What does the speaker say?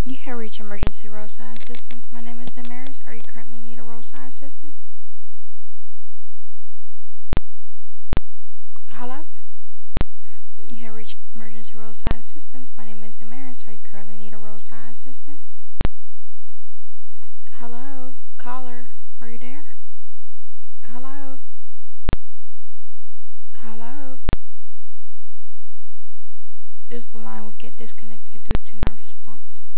You have reached emergency roadside assistance. My name is Damaris. Are you currently in need of roadside assistance? Hello? You have reached emergency roadside assistance. My name is Damaris. Are you currently in need of roadside assistance? Hello? Caller, are you there? Hello? Hello? This line will get disconnected due to no response.